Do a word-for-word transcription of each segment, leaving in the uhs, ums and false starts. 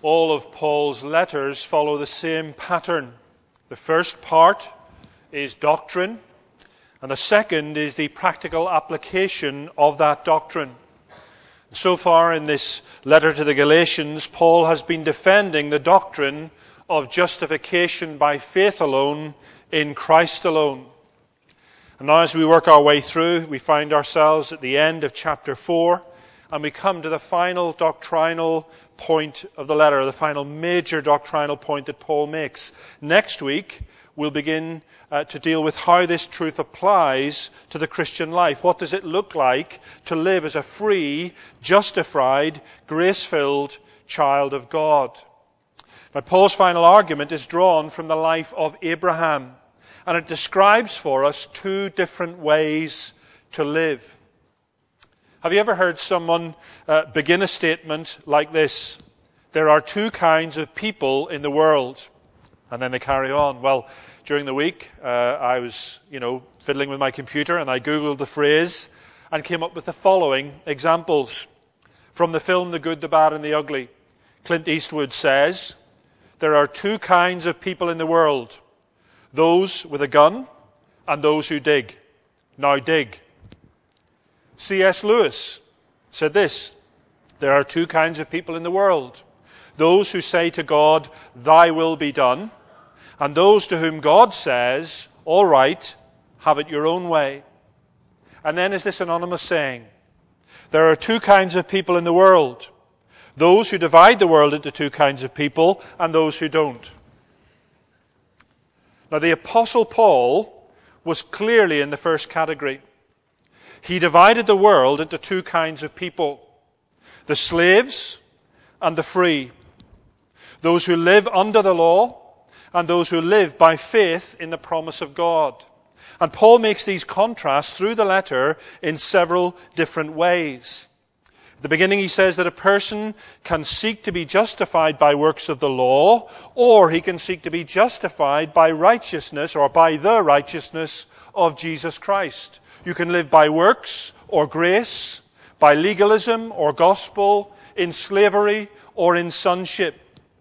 all of Paul's letters follow the same pattern. The first part is doctrine, and the second is the practical application of that doctrine. So far in this letter to the Galatians, Paul has been defending the doctrine of justification by faith alone, in Christ alone. And now as we work our way through, we find ourselves at the end of chapter four, and we come to the final doctrinal point of the letter, the final major doctrinal point that Paul makes. Next week, we'll begin uh, to deal with how this truth applies to the Christian life. What does it look like to live as a free, justified, grace-filled child of God? Now, Paul's final argument is drawn from the life of Abraham, and it describes for us two different ways to live. Have you ever heard someone uh, begin a statement like this? There are two kinds of people in the world. And then they carry on. Well, during the week, uh, I was, you know, fiddling with my computer and I Googled the phrase and came up with the following examples. From the film The Good, the Bad and the Ugly, Clint Eastwood says, there are two kinds of people in the world. Those with a gun and those who dig. Now dig. C S Lewis said this, there are two kinds of people in the world. Those who say to God, thy will be done, and those to whom God says, all right, have it your own way. And then is this anonymous saying, there are two kinds of people in the world. Those who divide the world into two kinds of people, and those who don't. Now the Apostle Paul was clearly in the first category. He divided the world into two kinds of people. The slaves and the free. Those who live under the law and those who live by faith in the promise of God. And Paul makes these contrasts through the letter in several different ways. At the beginning he says that a person can seek to be justified by works of the law, or he can seek to be justified by righteousness or by the righteousness of Jesus Christ. You can live by works or grace, by legalism or gospel, in slavery or in sonship.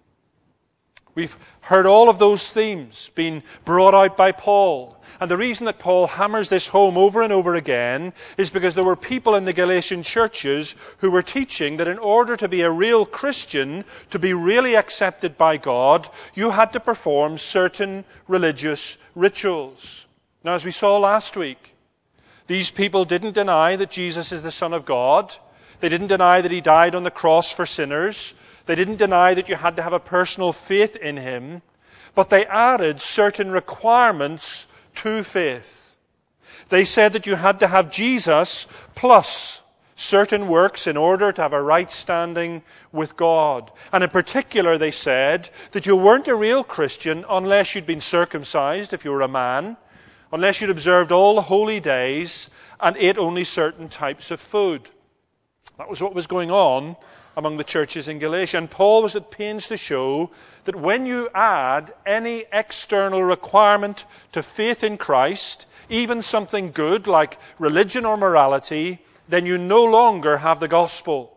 We've heard all of those themes being brought out by Paul. And the reason that Paul hammers this home over and over again is because there were people in the Galatian churches who were teaching that in order to be a real Christian, to be really accepted by God, you had to perform certain religious rituals. Now, as we saw last week, these people didn't deny that Jesus is the Son of God. They didn't deny that he died on the cross for sinners. They didn't deny that you had to have a personal faith in him. But they added certain requirements to faith. They said that you had to have Jesus plus certain works in order to have a right standing with God. And in particular, they said that you weren't a real Christian unless you'd been circumcised, if you were a man, unless you'd observed all the holy days and ate only certain types of food. That was what was going on among the churches in Galatia. And Paul was at pains to show that when you add any external requirement to faith in Christ, even something good like religion or morality, then you no longer have the gospel.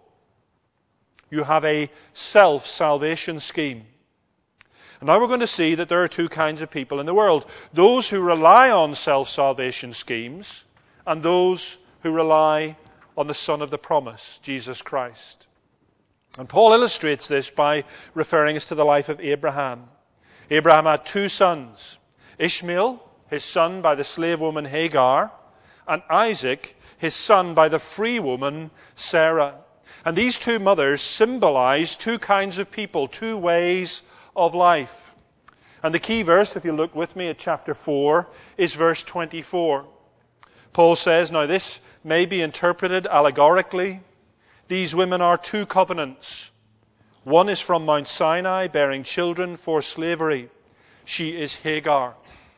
You have a self-salvation scheme. And now we're going to see that there are two kinds of people in the world. Those who rely on self-salvation schemes and those who rely on the Son of the promise, Jesus Christ. And Paul illustrates this by referring us to the life of Abraham. Abraham had two sons, Ishmael, his son by the slave woman Hagar, and Isaac, his son by the free woman Sarah. And these two mothers symbolize two kinds of people, two ways of life. And the key verse, if you look with me at chapter four, is verse twenty-four. Paul says, now this may be interpreted allegorically. These women are two covenants. One is from Mount Sinai, bearing children for slavery. She is Hagar.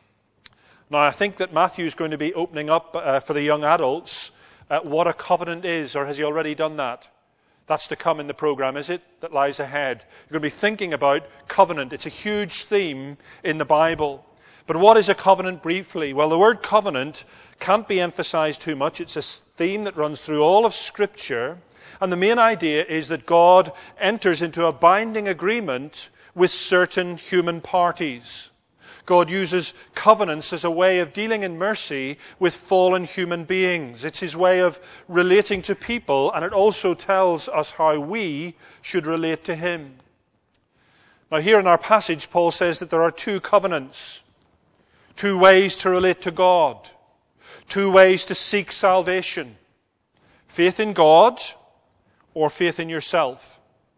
Now I think that Matthew is going to be opening up uh, for the young adults uh, what a covenant is, or has he already done that? That's to come in the program, is it? That lies ahead. You're going to be thinking about covenant. It's a huge theme in the Bible. But what is a covenant briefly? Well, the word covenant can't be emphasized too much. It's a theme that runs through all of Scripture. And the main idea is that God enters into a binding agreement with certain human parties. God uses covenants as a way of dealing in mercy with fallen human beings. It's His way of relating to people, and it also tells us how we should relate to Him. Now, here in our passage, Paul says that there are two covenants, two ways to relate to God, two ways to seek salvation: faith in God or faith in yourself.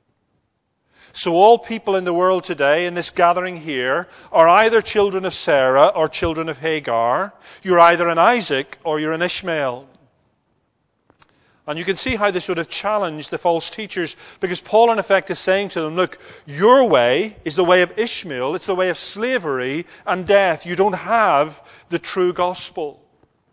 So all people in the world today, in this gathering here, are either children of Sarah or children of Hagar. You're either an Isaac or you're an Ishmael. And you can see how this would have challenged the false teachers, because Paul in effect is saying to them, look, your way is the way of Ishmael. It's the way of slavery and death. You don't have the true gospel.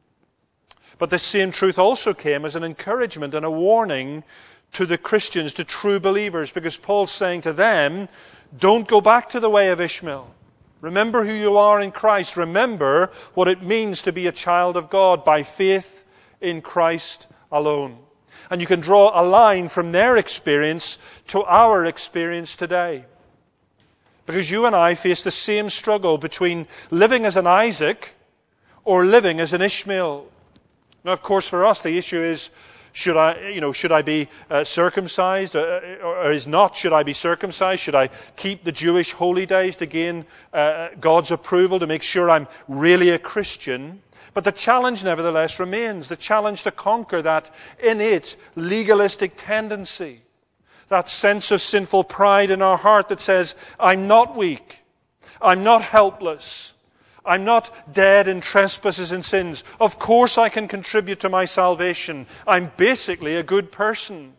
But this same truth also came as an encouragement and a warning to the Christians, to true believers, because Paul's saying to them, don't go back to the way of Ishmael. Remember who you are in Christ. Remember what it means to be a child of God by faith in Christ alone. And you can draw a line from their experience to our experience today. Because you and I face the same struggle between living as an Isaac or living as an Ishmael. Now, of course, for us, the issue is, Should I, you know, should I be uh, circumcised uh, or is not? Should I be circumcised? Should I keep the Jewish holy days to gain uh, God's approval, to make sure I'm really a Christian? But the challenge nevertheless remains, the challenge to conquer that innate legalistic tendency, that sense of sinful pride in our heart that says, I'm not weak, I'm not helpless, I'm not dead in trespasses and sins. Of course I can contribute to my salvation. I'm basically a good person.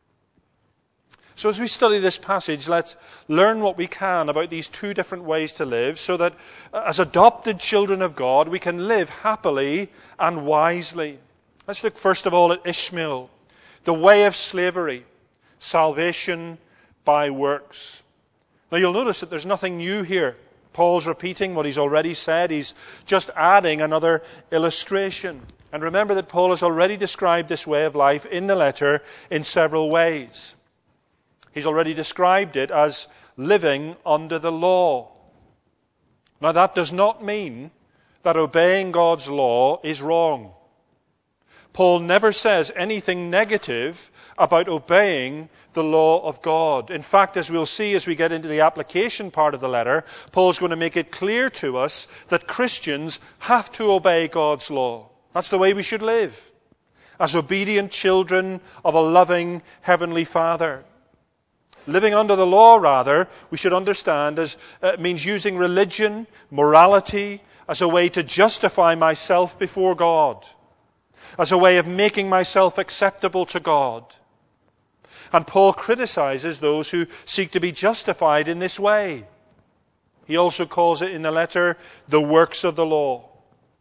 So as we study this passage, let's learn what we can about these two different ways to live, so that as adopted children of God, we can live happily and wisely. Let's look first of all at Ishmael, the way of slavery, salvation by works. Now you'll notice that there's nothing new here. Paul's repeating what he's already said. He's just adding another illustration. And remember that Paul has already described this way of life in the letter in several ways. He's already described it as living under the law. Now that does not mean that obeying God's law is wrong. Paul never says anything negative about obeying the law of God. In fact, as we'll see as we get into the application part of the letter, Paul's going to make it clear to us that Christians have to obey God's law. That's the way we should live, as obedient children of a loving Heavenly Father. Living under the law, rather, we should understand as uh, means using religion, morality, as a way to justify myself before God, as a way of making myself acceptable to God. And Paul criticizes those who seek to be justified in this way. He also calls it in the letter the works of the law.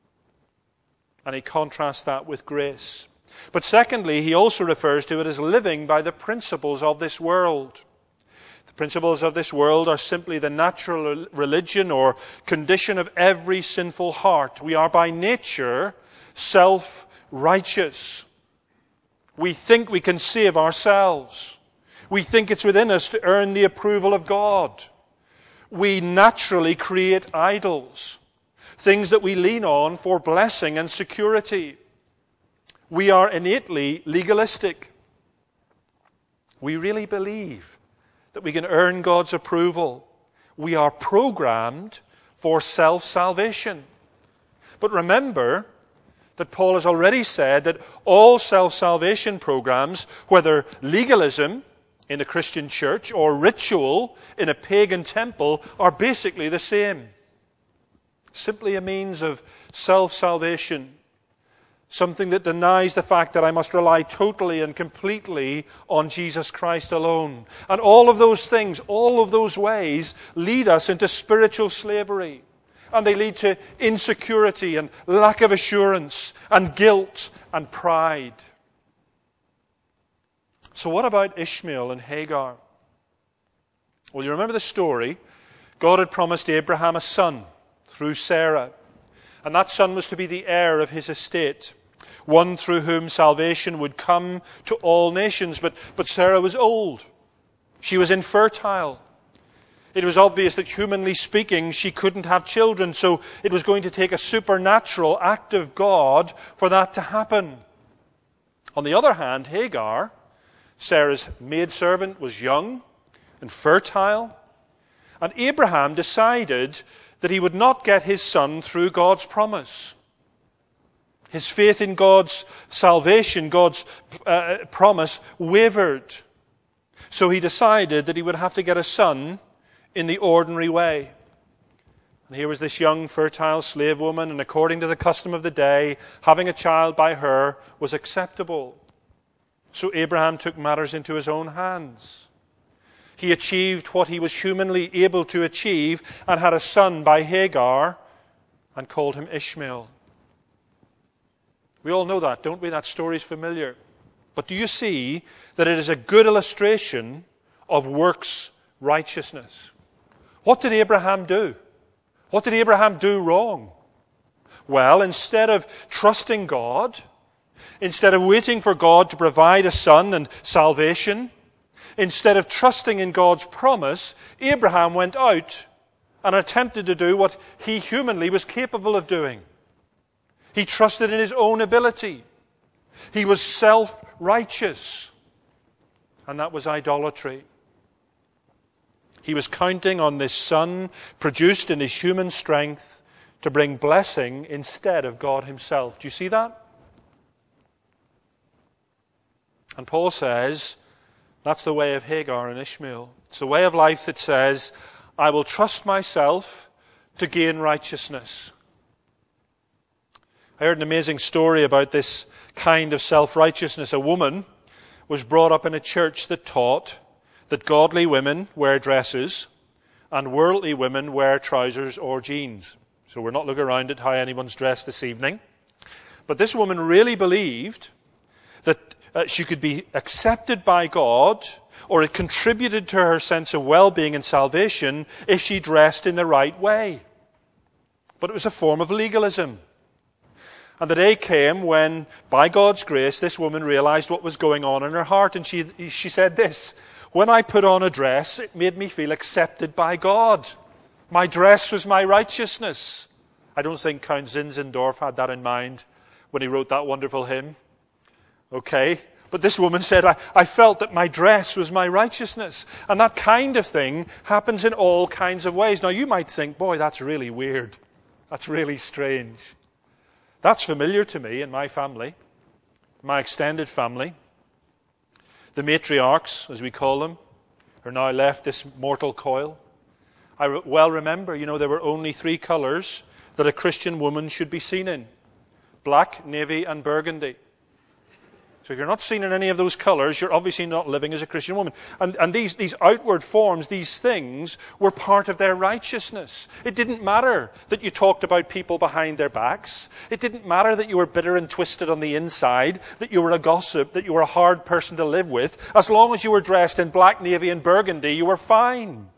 And he contrasts that with grace. But secondly, he also refers to it as living by the principles of this world. The principles of this world are simply the natural religion or condition of every sinful heart. We are by nature self-righteous. We think we can save ourselves. We think it's within us to earn the approval of God. We naturally create idols, things that we lean on for blessing and security. We are innately legalistic. We really believe that we can earn God's approval. We are programmed for self-salvation. But remember that Paul has already said that all self-salvation programs, whether legalism in the Christian church or ritual in a pagan temple, are basically the same. Simply a means of self-salvation. Something that denies the fact that I must rely totally and completely on Jesus Christ alone. And all of those things, all of those ways lead us into spiritual slavery. And they lead to insecurity and lack of assurance and guilt and pride. So what about Ishmael and Hagar? Well, you remember the story. God had promised Abraham a son through Sarah. And that son was to be the heir of his estate, one through whom salvation would come to all nations. But, but Sarah was old. She was infertile. It was obvious that, humanly speaking, she couldn't have children, so it was going to take a supernatural act of God for that to happen. On the other hand, Hagar, Sarah's maidservant, was young and fertile, and Abraham decided that he would not get his son through God's promise. His faith in God's salvation, God's uh, promise, wavered. So he decided that he would have to get a son in the ordinary way. And here was this young, fertile slave woman, and according to the custom of the day, having a child by her was acceptable. So Abraham took matters into his own hands. He achieved what he was humanly able to achieve and had a son by Hagar and called him Ishmael. We all know that, don't we? That story's familiar. But do you see that it is a good illustration of works righteousness? What did Abraham do? What did Abraham do wrong? Well, instead of trusting God, instead of waiting for God to provide a son and salvation, instead of trusting in God's promise, Abraham went out and attempted to do what he humanly was capable of doing. He trusted in his own ability. He was self-righteous. And that was idolatry. He was counting on this son, produced in his human strength, to bring blessing instead of God himself. Do you see that? And Paul says, that's the way of Hagar and Ishmael. It's the way of life that says, I will trust myself to gain righteousness. I heard an amazing story about this kind of self-righteousness. A woman was brought up in a church that taught that godly women wear dresses and worldly women wear trousers or jeans. So we're not looking around at how anyone's dressed this evening. But this woman really believed that uh, she could be accepted by God, or it contributed to her sense of well-being and salvation if she dressed in the right way. But it was a form of legalism. And the day came when, by God's grace, this woman realized what was going on in her heart. And she, she said this, when I put on a dress, it made me feel accepted by God. My dress was my righteousness. I don't think Count Zinzendorf had that in mind when he wrote that wonderful hymn. Okay? But this woman said, I, I felt that my dress was my righteousness. And that kind of thing happens in all kinds of ways. Now you might think, boy, that's really weird. That's really strange. That's familiar to me in my family, my extended family. The matriarchs, as we call them, are now left this mortal coil. I re- well remember, you know, there were only three colours that a Christian woman should be seen in. Black, navy, and burgundy. So if you're not seen in any of those colours, you're obviously not living as a Christian woman. And, and these, these outward forms, these things, were part of their righteousness. It didn't matter that you talked about people behind their backs. It didn't matter that you were bitter and twisted on the inside, that you were a gossip, that you were a hard person to live with. As long as you were dressed in black, navy, and burgundy, you were fine.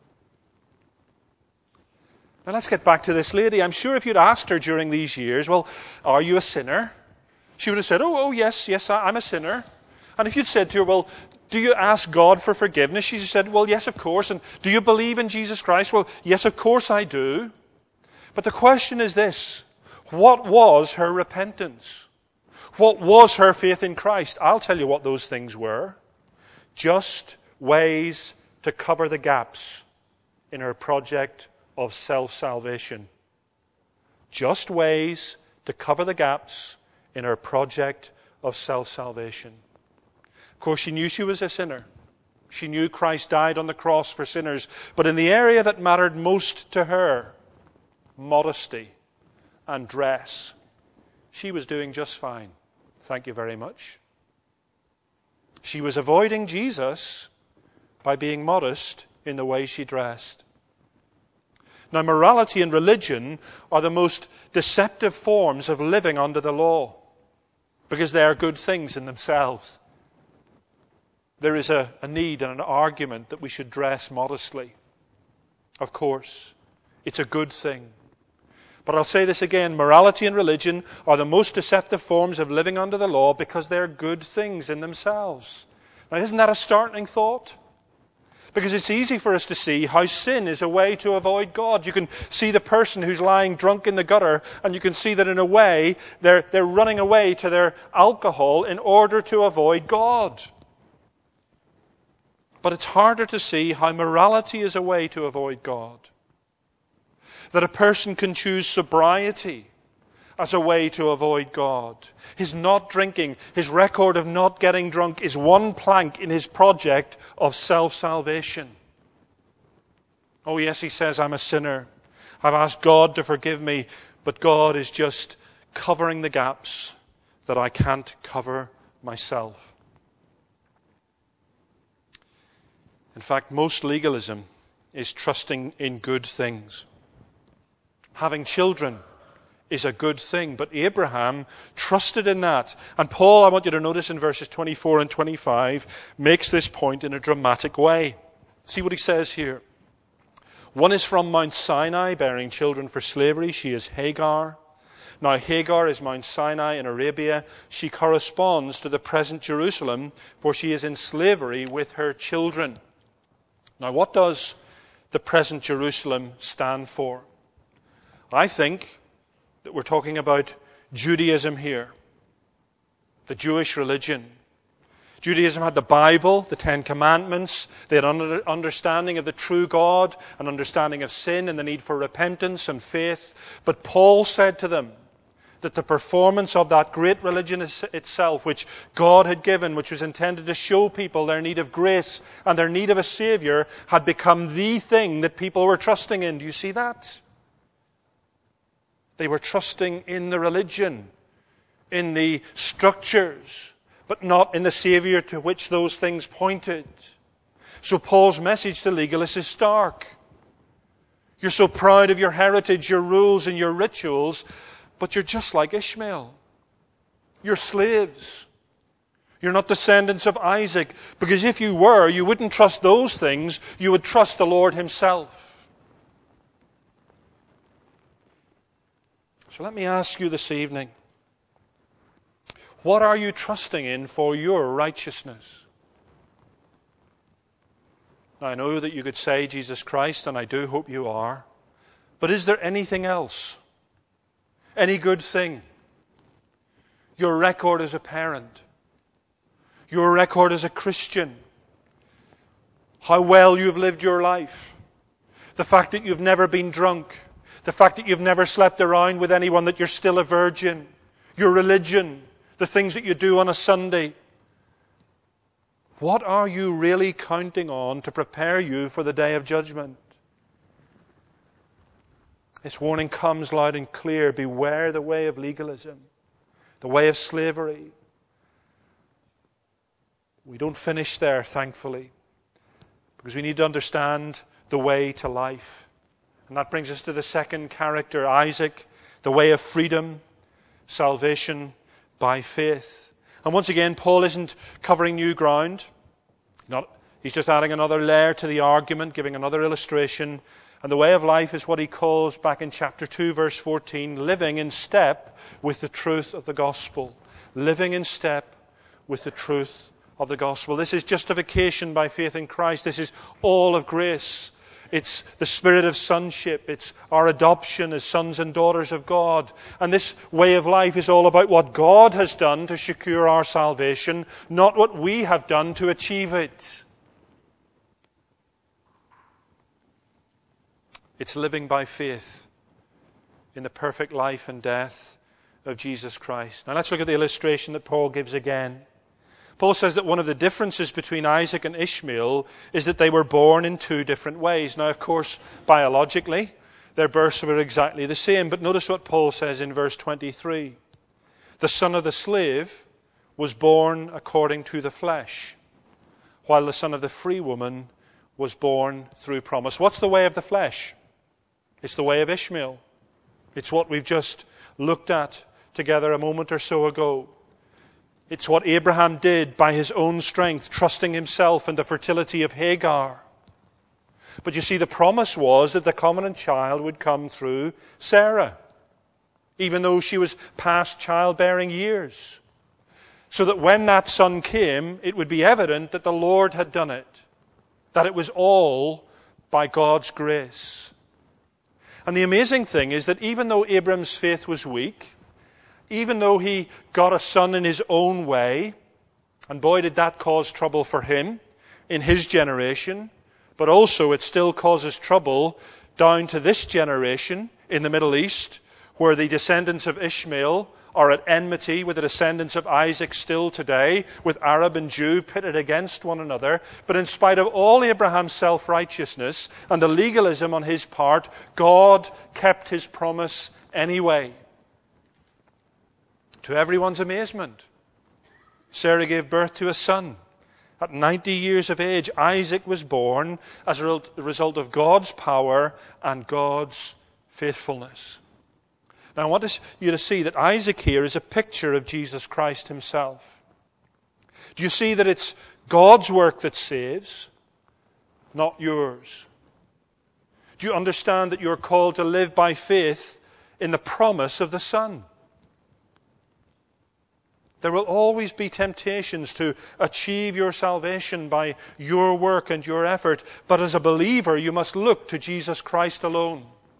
Now let's get back to this lady. I'm sure if you'd asked her during these years, well, are you a sinner? She would have said, oh, oh, yes, yes, I'm a sinner. And if you'd said to her, well, do you ask God for forgiveness? She said, well, yes, of course. And do you believe in Jesus Christ? Well, yes, of course I do. But the question is this, what was her repentance? What was her faith in Christ? I'll tell you what those things were. Just ways to cover the gaps in her project of self-salvation. Just ways to cover the gaps in her project of self-salvation. Of course, she knew she was a sinner. She knew Christ died on the cross for sinners. But in the area that mattered most to her, modesty and dress, she was doing just fine. Thank you very much. She was avoiding Jesus by being modest in the way she dressed. Now, morality and religion are the most deceptive forms of living under the law, because they are good things in themselves. There is a, a need and an argument that we should dress modestly. Of course, it's a good thing. But I'll say this again, morality and religion are the most deceptive forms of living under the law because they're good things in themselves. Now, isn't that a startling thought? Because it's easy for us to see how sin is a way to avoid God. You can see the person who's lying drunk in the gutter, and you can see that in a way they're, they're running away to their alcohol in order to avoid God. But it's harder to see how morality is a way to avoid God. That a person can choose sobriety as a way to avoid God. His not drinking, his record of not getting drunk is one plank in his project of self-salvation. Oh yes, he says, I'm a sinner. I've asked God to forgive me, but God is just covering the gaps that I can't cover myself. In fact, most legalism is trusting in good things. Having children is a good thing, but Abraham trusted in that. And Paul, I want you to notice in verses twenty-four and twenty-five, makes this point in a dramatic way. See what he says here. One is from Mount Sinai, bearing children for slavery. She is Hagar. Now Hagar is Mount Sinai in Arabia. She corresponds to the present Jerusalem, for she is in slavery with her children. Now what does the present Jerusalem stand for? I think that we're talking about Judaism here, the Jewish religion. Judaism had the Bible, the Ten Commandments. They had an understanding of the true God, an understanding of sin and the need for repentance and faith. But Paul said to them that the performance of that great religion itself, which God had given, which was intended to show people their need of grace and their need of a Savior, had become the thing that people were trusting in. Do you see that? They were trusting in the religion, in the structures, but not in the Savior to which those things pointed. So Paul's message to legalists is stark. You're so proud of your heritage, your rules and your rituals, but you're just like Ishmael. You're slaves. You're not descendants of Isaac, because if you were, you wouldn't trust those things, you would trust the Lord Himself. So let me ask you this evening, what are you trusting in for your righteousness? Now, I know that you could say Jesus Christ, and I do hope you are, but is there anything else? Any good thing? Your record as a parent? Your record as a Christian? How well you've lived your life? The fact that you've never been drunk? The fact that you've never slept around with anyone, that you're still a virgin, your religion, the things that you do on a Sunday. What are you really counting on to prepare you for the day of judgment? This warning comes loud and clear. Beware the way of legalism, the way of slavery. We don't finish there, thankfully, because we need to understand the way to life. And that brings us to the second character, Isaac, the way of freedom, salvation by faith. And once again, Paul isn't covering new ground. Not, he's just adding another layer to the argument, giving another illustration. And the way of life is what he calls, back in chapter two, verse fourteen, living in step with the truth of the gospel. Living in step with the truth of the gospel. This is justification by faith in Christ. This is all of grace. It's the spirit of sonship. It's our adoption as sons and daughters of God. And this way of life is all about what God has done to secure our salvation, not what we have done to achieve it. It's living by faith in the perfect life and death of Jesus Christ. Now let's look at the illustration that Paul gives again. Paul says that one of the differences between Isaac and Ishmael is that they were born in two different ways. Now, of course, biologically, their births were exactly the same. But notice what Paul says in verse twenty-three. The son of the slave was born according to the flesh, while the son of the free woman was born through promise. What's the way of the flesh? It's the way of Ishmael. It's what we've just looked at together a moment or so ago. It's what Abraham did by his own strength, trusting himself in the fertility of Hagar. But you see, the promise was that the covenant child would come through Sarah. even though she was past childbearing years, so that when that son came, it would be evident that the Lord had done it, that it was all by God's grace. And the amazing thing is that even though Abram's faith was weak, even though he got a son in his own way, and boy did that cause trouble for him in his generation, but also it still causes trouble down to this generation in the Middle East, where the descendants of Ishmael are at enmity with the descendants of Isaac still today, with Arab and Jew pitted against one another. But in spite of all Abraham's self-righteousness and the legalism on his part, God kept his promise anyway. To everyone's amazement, Sarah gave birth to a son. At ninety years of age, Isaac was born as a result of God's power and God's faithfulness. Now, I want you to see that Isaac here is a picture of Jesus Christ himself. Do you see that it's God's work that saves, not yours? Do you understand that you're called to live by faith in the promise of the Son? There will always be temptations to achieve your salvation by your work and your effort, but as a believer, you must look to Jesus Christ alone.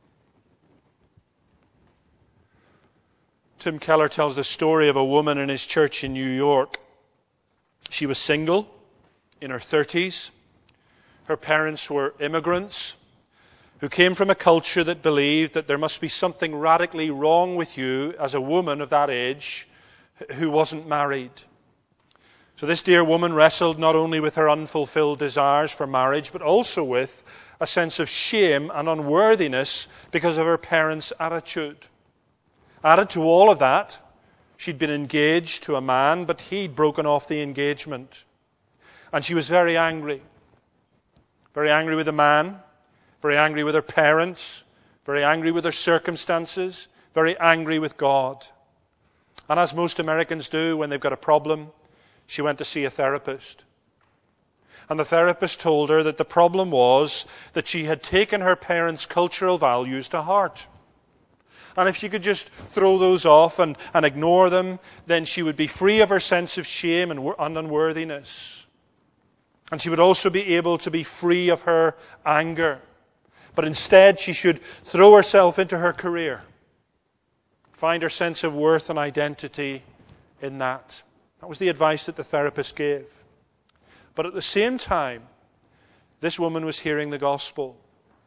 Tim Keller tells the story of a woman in his church in New York. She was single, in her thirties. Her parents were immigrants who came from a culture that believed that there must be something radically wrong with you as a woman of that age who wasn't married. So this dear woman wrestled not only with her unfulfilled desires for marriage, but also with a sense of shame and unworthiness because of her parents' attitude. Added to all of that, she'd been engaged to a man, but he'd broken off the engagement. And she was very angry. Very angry with the man, very angry with her parents, very angry with her circumstances, very angry with God. And as most Americans do when they've got a problem, she went to see a therapist. And the therapist told her that the problem was that she had taken her parents' cultural values to heart. And if she could just throw those off and, and ignore them, then she would be free of her sense of shame and, and unworthiness. And she would also be able to be free of her anger. But instead, she should throw herself into her career. Find her sense of worth and identity in that. That was the advice that the therapist gave. But at the same time, this woman was hearing the gospel.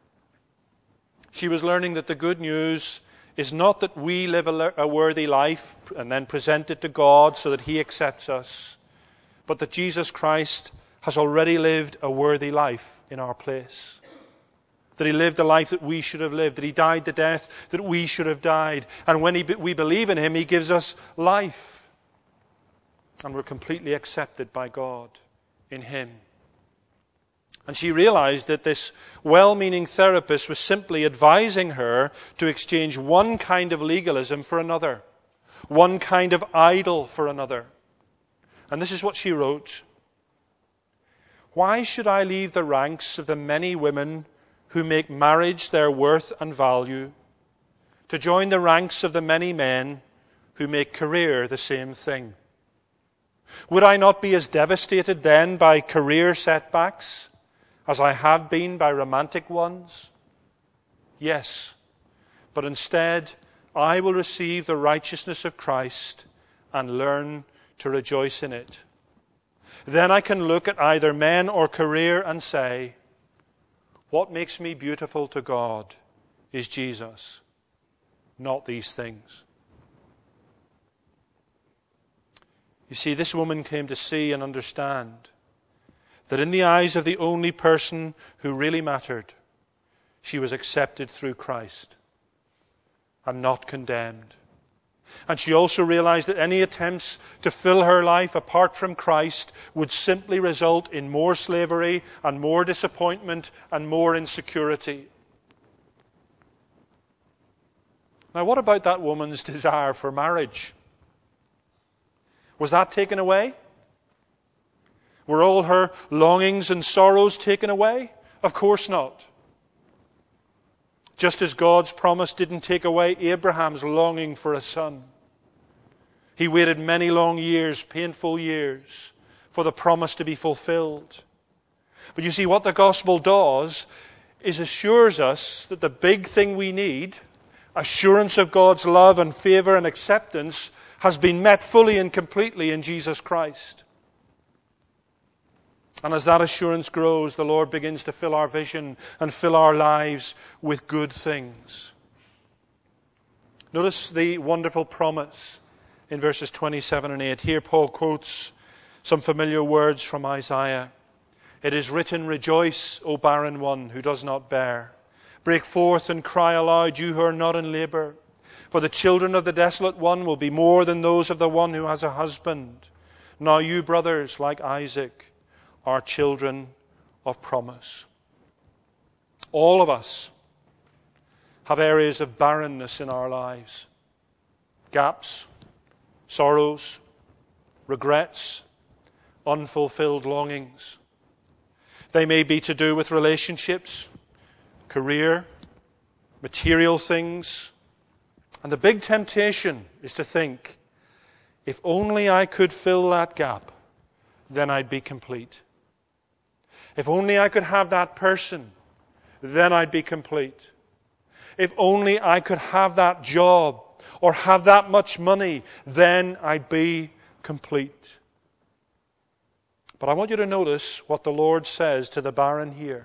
She was learning that the good news is not that we live a, a worthy life and then present it to God so that He accepts us, but that Jesus Christ has already lived a worthy life in our place. That He lived the life that we should have lived, that He died the death that we should have died. And when he, we believe in Him, He gives us life. And we're completely accepted by God in Him. And she realized that this well-meaning therapist was simply advising her to exchange one kind of legalism for another, one kind of idol for another. And this is what she wrote. Why should I leave the ranks of the many women who make marriage their worth and value to join the ranks of the many men who make career the same thing? Would I not be as devastated then by career setbacks as I have been by romantic ones? Yes, but instead I will receive the righteousness of Christ and learn to rejoice in it. Then I can look at either men or career and say, what makes me beautiful to God is Jesus, not these things. You see, this woman came to see and understand that in the eyes of the only person who really mattered, she was accepted through Christ and not condemned. And she also realized that any attempts to fill her life apart from Christ would simply result in more slavery and more disappointment and more insecurity. Now, what about that woman's desire for marriage? Was that taken away? Were all her longings and sorrows taken away? Of course not. Just as God's promise didn't take away Abraham's longing for a son. He waited many long years, painful years, for the promise to be fulfilled. But you see, what the gospel does is assures us that the big thing we need, assurance of God's love and favor and acceptance, has been met fully and completely in Jesus Christ. And as that assurance grows, the Lord begins to fill our vision and fill our lives with good things. Notice the wonderful promise in verses twenty-seven and eight. Here Paul quotes some familiar words from Isaiah. It is written, "Rejoice, O barren one who does not bear. Break forth and cry aloud, you who are not in labor. For the children of the desolate one will be more than those of the one who has a husband. Now you, brothers, like Isaac, are children of promise." All of us have areas of barrenness in our lives. Gaps, sorrows, regrets, unfulfilled longings. They may be to do with relationships, career, material things. And the big temptation is to think, if only I could fill that gap, then I'd be complete. If only I could have that person, then I'd be complete. If only I could have that job or have that much money, then I'd be complete. But I want you to notice what the Lord says to the barren here.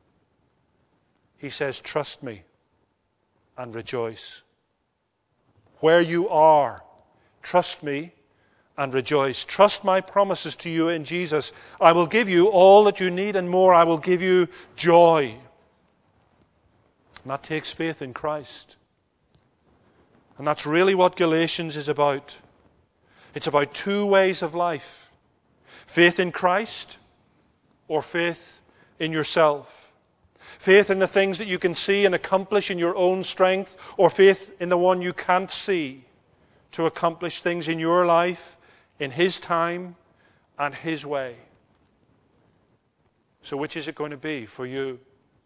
He says, trust me and rejoice. Where you are, trust me and rejoice. Trust my promises to you in Jesus. I will give you all that you need and more. I will give you joy. And that takes faith in Christ. And that's really what Galatians is about. It's about two ways of life. Faith in Christ or faith in yourself. Faith in the things that you can see and accomplish in your own strength, or faith in the one you can't see to accomplish things in your life, in His time and His way. So which is it going to be for you?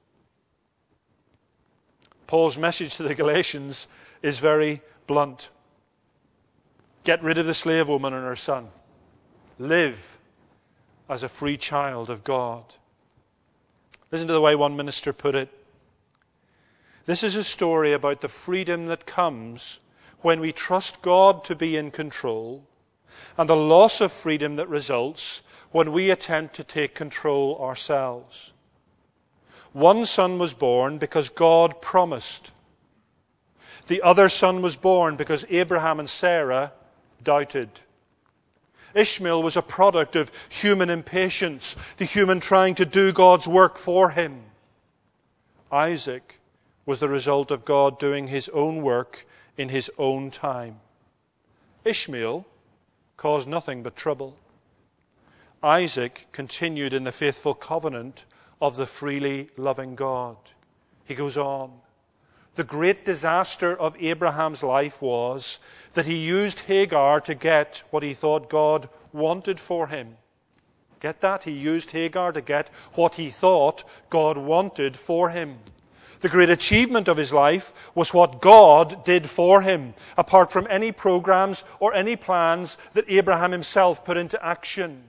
Paul's message to the Galatians is very blunt. Get rid of the slave woman and her son. Live as a free child of God. Listen to the way one minister put it. This is a story about the freedom that comes when we trust God to be in control, and the loss of freedom that results when we attempt to take control ourselves. One son was born because God promised. The other son was born because Abraham and Sarah doubted. Ishmael was a product of human impatience, the human trying to do God's work for him. Isaac was the result of God doing His own work in His own time. Ishmael caused nothing but trouble. Isaac continued in the faithful covenant of the freely loving God. He goes on. The great disaster of Abraham's life was that he used Hagar to get what he thought God wanted for him. Get that? He used Hagar to get what he thought God wanted for him. The great achievement of his life was what God did for him, apart from any programs or any plans that Abraham himself put into action.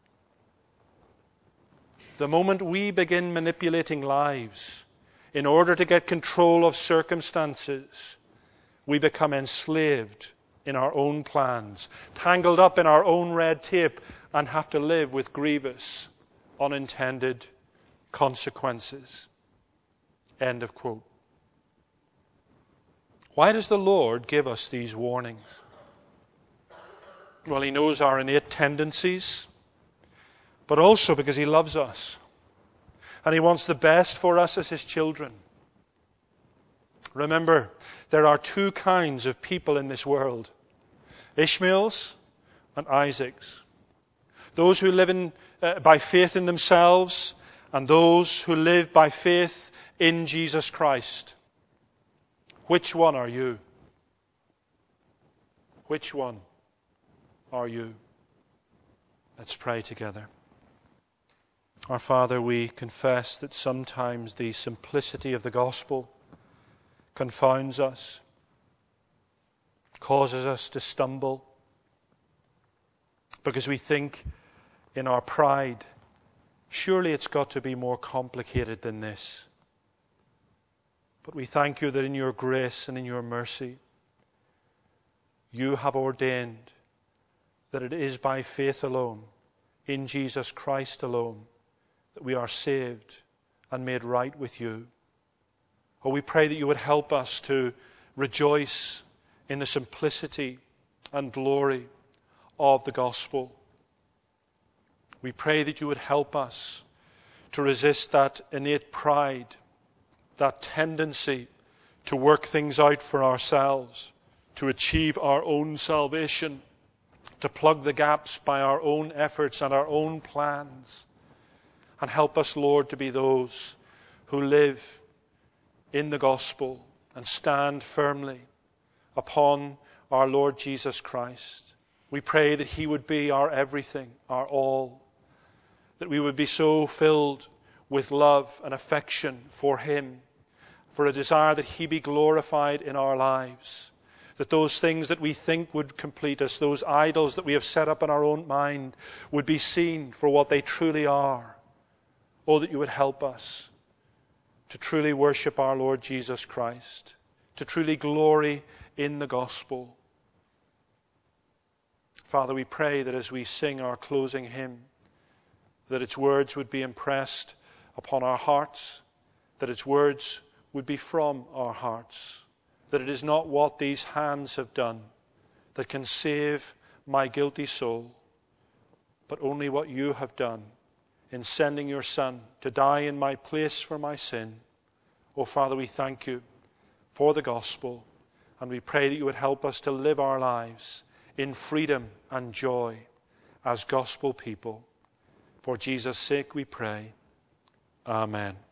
The moment we begin manipulating lives in order to get control of circumstances, we become enslaved in our own plans, tangled up in our own red tape, and have to live with grievous, unintended consequences. End of quote. Why does the Lord give us these warnings? Well, He knows our innate tendencies, but also because He loves us. And He wants the best for us as His children. Remember, there are two kinds of people in this world. Ishmaels and Isaacs. Those who live in, uh, by faith in themselves, and those who live by faith in Jesus Christ. Which one are you? Which one are you? Let's pray together. Our Father, we confess that sometimes the simplicity of the gospel confounds us, causes us to stumble, because we think in our pride, surely it's got to be more complicated than this. But we thank you that in your grace and in your mercy, you have ordained that it is by faith alone, in Jesus Christ alone, that we are saved and made right with you. Oh, we pray that you would help us to rejoice in the simplicity and glory of the gospel. We pray that you would help us to resist that innate pride, that tendency to work things out for ourselves, to achieve our own salvation, to plug the gaps by our own efforts and our own plans. And help us, Lord, to be those who live in the gospel and stand firmly upon our Lord Jesus Christ. We pray that he would be our everything, our all, that we would be so filled with love and affection for him, for a desire that he be glorified in our lives, that those things that we think would complete us, those idols that we have set up in our own mind, would be seen for what they truly are. Oh, that you would help us to truly worship our Lord Jesus Christ, to truly glory in the gospel. Father, we pray that as we sing our closing hymn, that its words would be impressed upon our hearts, that its words would be from our hearts, that it is not what these hands have done that can save my guilty soul, but only what you have done in sending your Son to die in my place for my sin. Oh, Father, we thank you for the gospel, and we pray that you would help us to live our lives in freedom and joy as gospel people. For Jesus' sake we pray. Amen.